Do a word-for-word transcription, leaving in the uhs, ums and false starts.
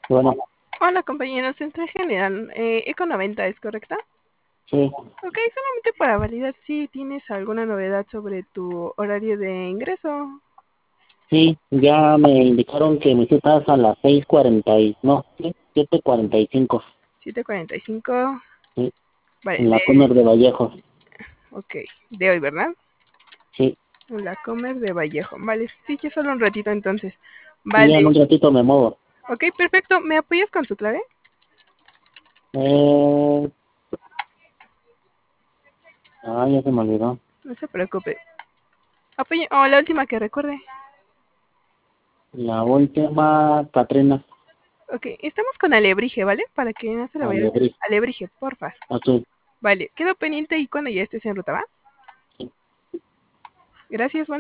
Bueno, Hola compañero, Centro General, eh, Eco noventa, ¿es correcta? sí, Ok, solamente para validar si tienes alguna novedad sobre tu horario de ingreso. sí, ya me indicaron que mi cita es a las seis cuarenta y, no, sí, siete cuarenta y cinco, siete cuarenta y cinco. sí, Vale, en de, la Comer de Vallejo, ok, de hoy, ¿verdad? sí, La Comer de Vallejo. Vale, sí, ya solo un ratito entonces. y ya en Vale, un ratito me muevo. ok, perfecto. ¿Me apoyas con tu clave? Eh, ah, ya se me olvidó. No se preocupe. Apoye, oh, la última que recuerde. La última, Catrina, Ok, estamos con Alebrije, ¿vale? Para que no se la vaya a olvidar. Alegría, Alebrije, porfa. azul. Vale, quedo pendiente y cuando ya estés en ruta, ¿va? Gracias, bueno.